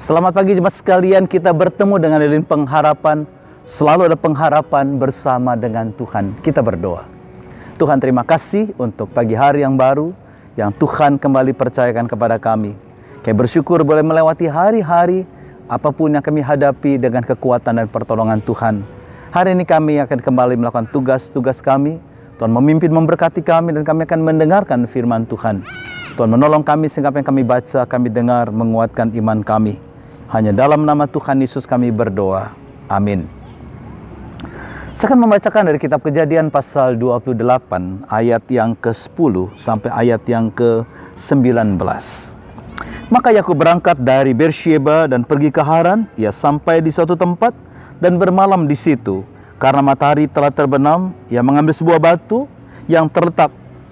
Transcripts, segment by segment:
Selamat pagi jemaat sekalian, kita bertemu dengan lilin pengharapan. Selalu ada pengharapan bersama dengan Tuhan. Kita berdoa. Tuhan, terima kasih untuk pagi hari yang baru yang Tuhan kembali percayakan kepada kami. Kami bersyukur boleh melewati hari-hari apapun yang kami hadapi dengan kekuatan dan pertolongan Tuhan. Hari ini kami akan kembali melakukan tugas-tugas kami. Tuhan memimpin, memberkati kami, dan kami akan mendengarkan firman Tuhan. Tuhan menolong kami sehingga apa yang kami baca, kami dengar, menguatkan iman kami. Hanya dalam nama Tuhan Yesus kami berdoa. Amin. Saya akan membacakan dari kitab Kejadian pasal 28 ayat yang ke-10 sampai ayat yang ke-19. Maka Yakub berangkat dari Beersheba dan pergi ke Haran. Ia sampai di suatu tempat dan bermalam di situ. Karena matahari telah terbenam, ia mengambil sebuah batu yang terletak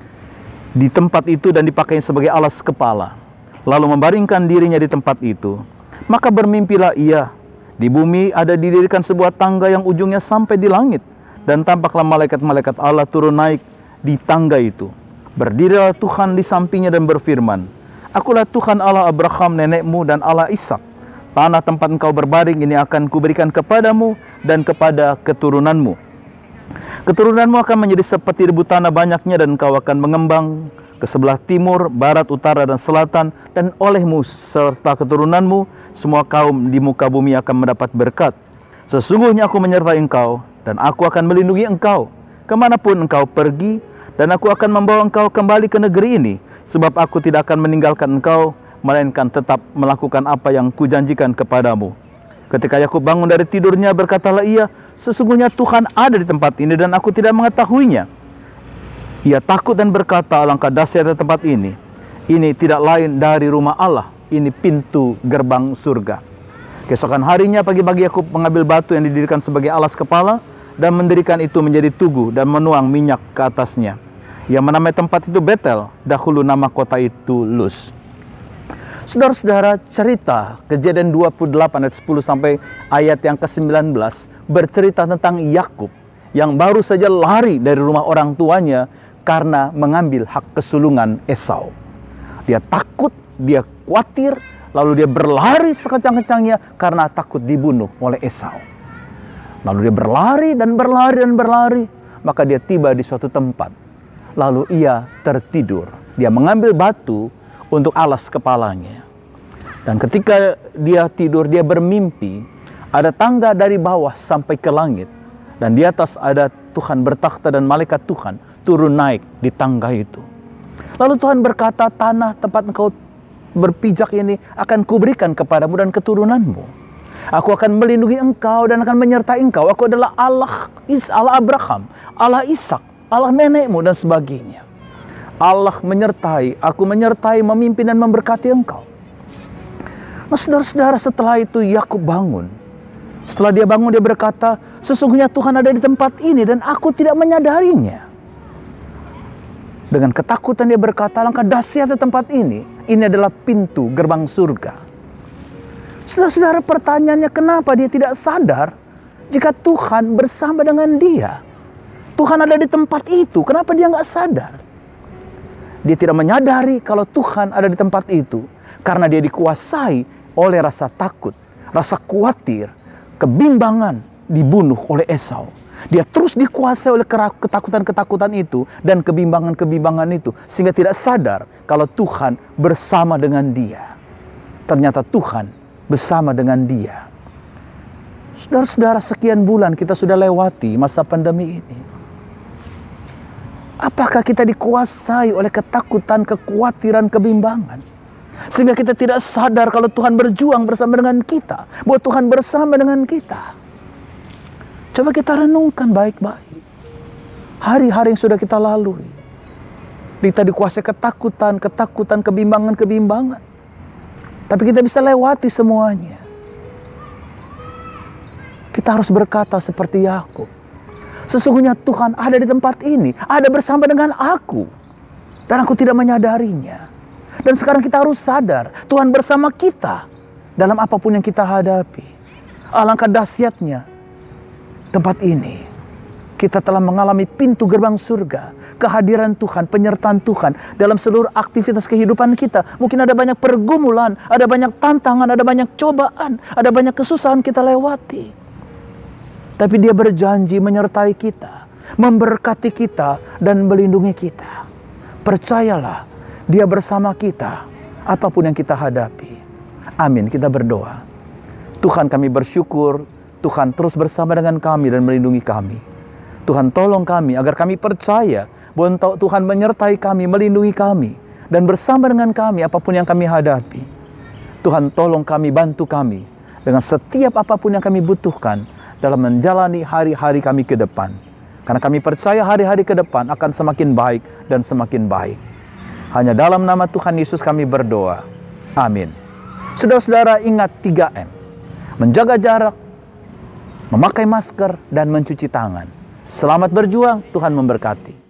di tempat itu dan dipakainya sebagai alas kepala, lalu membaringkan dirinya di tempat itu. Maka bermimpilah ia, di bumi ada didirikan sebuah tangga yang ujungnya sampai di langit, dan tampaklah malaikat-malaikat Allah turun naik di tangga itu. Berdirilah Tuhan di sampingnya dan berfirman, Akulah Tuhan Allah Abraham nenekmu dan Allah Ishak. Tanah tempat engkau berbaring ini akan kuberikan kepadamu dan kepada keturunanmu. Keturunanmu akan menjadi seperti debu tanah banyaknya, dan engkau akan mengembang ke sebelah timur, barat, utara, dan selatan. Dan olehmu serta keturunanmu semua kaum di muka bumi akan mendapat berkat. Sesungguhnya aku menyertai engkau, dan aku akan melindungi engkau kemanapun engkau pergi, dan aku akan membawa engkau kembali ke negeri ini, sebab aku tidak akan meninggalkan engkau, melainkan tetap melakukan apa yang kujanjikan kepadamu. Ketika Yakub bangun dari tidurnya, berkatalah ia, sesungguhnya Tuhan ada di tempat ini dan aku tidak mengetahuinya. Ia takut dan berkata, alangkah dahsyatnya tempat ini. Ini tidak lain dari rumah Allah. Ini pintu gerbang surga. Keesokan harinya pagi-pagi Yakub mengambil batu yang didirikan sebagai alas kepala dan mendirikan itu menjadi tugu dan menuang minyak ke atasnya. Ia menamai tempat itu Betel, dahulu nama kota itu Luz. Saudara-saudara, cerita Kejadian 28 ayat 10 sampai ayat yang ke-19 bercerita tentang Yakub yang baru saja lari dari rumah orang tuanya karena mengambil hak kesulungan Esau. Dia takut, dia khawatir, lalu dia berlari sekencang-kencangnya karena takut dibunuh oleh Esau. Lalu dia berlari dan berlari dan berlari, maka dia tiba di suatu tempat. Lalu ia tertidur. Dia mengambil batu untuk alas kepalanya. Dan ketika dia tidur, dia bermimpi ada tangga dari bawah sampai ke langit, dan di atas ada Tuhan bertakhta dan malaikat Tuhan turun naik di tangga itu. Lalu Tuhan berkata, tanah tempat engkau berpijak ini akan kuberikan kepadamu dan keturunanmu. Aku akan melindungi engkau dan akan menyertai engkau. Aku adalah Allah Abraham, Allah Ishak, Allah nenekmu, dan sebagainya. Allah menyertai, aku menyertai, memimpin dan memberkati engkau. Nah, saudara-saudara, setelah itu Yakub bangun. Setelah dia bangun, dia berkata, sesungguhnya Tuhan ada di tempat ini dan aku tidak menyadarinya. Dengan ketakutan dia berkata, alangkah dahsyatnya tempat ini. Ini adalah pintu gerbang surga. Saudara-saudara, pertanyaannya, kenapa dia tidak sadar jika Tuhan bersama dengan dia? Tuhan ada di tempat itu, kenapa dia nggak sadar? Dia tidak menyadari kalau Tuhan ada di tempat itu karena dia dikuasai oleh rasa takut, rasa khawatir, kebimbangan, dibunuh oleh Esau. Dia terus dikuasai oleh ketakutan-ketakutan itu dan kebimbangan-kebimbangan itu, sehingga tidak sadar kalau Tuhan bersama dengan dia. Ternyata Tuhan bersama dengan dia. Saudara-saudara, sekian bulan kita sudah lewati masa pandemi ini. Apakah kita dikuasai oleh ketakutan, kekhawatiran, kebimbangan? Sehingga kita tidak sadar kalau Tuhan berjuang bersama dengan kita. Bahwa Tuhan bersama dengan kita. Coba kita renungkan baik-baik. Hari-hari yang sudah kita lalui. Kita dikuasai ketakutan, kebimbangan. Tapi kita bisa lewati semuanya. Kita harus berkata seperti Yakub. Sesungguhnya Tuhan ada di tempat ini, ada bersama dengan aku, dan aku tidak menyadarinya. Dan sekarang kita harus sadar, Tuhan bersama kita dalam apapun yang kita hadapi. Alangkah dahsyatnya tempat ini. Kita telah mengalami pintu gerbang surga, kehadiran Tuhan, penyertaan Tuhan dalam seluruh aktivitas kehidupan kita. Mungkin ada banyak pergumulan, ada banyak tantangan, ada banyak cobaan, ada banyak kesusahan kita lewati. Tapi Dia berjanji menyertai kita, memberkati kita, dan melindungi kita. Percayalah, Dia bersama kita, apapun yang kita hadapi. Amin, kita berdoa. Tuhan, kami bersyukur, Tuhan terus bersama dengan kami dan melindungi kami. Tuhan, tolong kami agar kami percaya bahwa Tuhan menyertai kami, melindungi kami, dan bersama dengan kami apapun yang kami hadapi. Tuhan, tolong kami, bantu kami dengan setiap apapun yang kami butuhkan dalam menjalani hari-hari kami ke depan. Karena kami percaya hari-hari ke depan akan semakin baik dan semakin baik. Hanya dalam nama Tuhan Yesus kami berdoa. Amin. Saudara-saudara, ingat 3M. Menjaga jarak, memakai masker, dan mencuci tangan. Selamat berjuang, Tuhan memberkati.